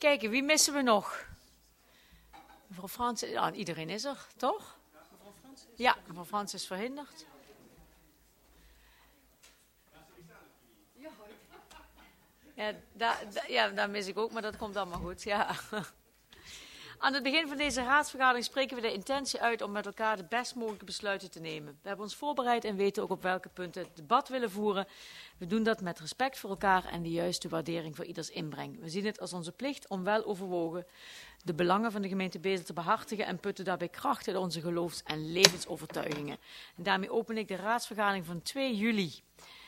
kijken, wie missen we nog? Mevrouw Frans, iedereen is er, toch? Ja, mevrouw Frans is verhinderd. Ja, daar mis ik ook, maar dat komt allemaal goed, ja. Aan het begin van deze raadsvergadering spreken we de intentie uit om met elkaar de best mogelijke besluiten te nemen. We hebben ons voorbereid en weten ook op welke punten het debat willen voeren. We doen dat met respect voor elkaar en de juiste waardering voor ieders inbreng. We zien het als onze plicht om wel overwogen de belangen van de gemeente Bezel te behartigen en putten daarbij kracht uit onze geloofs- en levensovertuigingen. En daarmee open ik de raadsvergadering van 2 juli.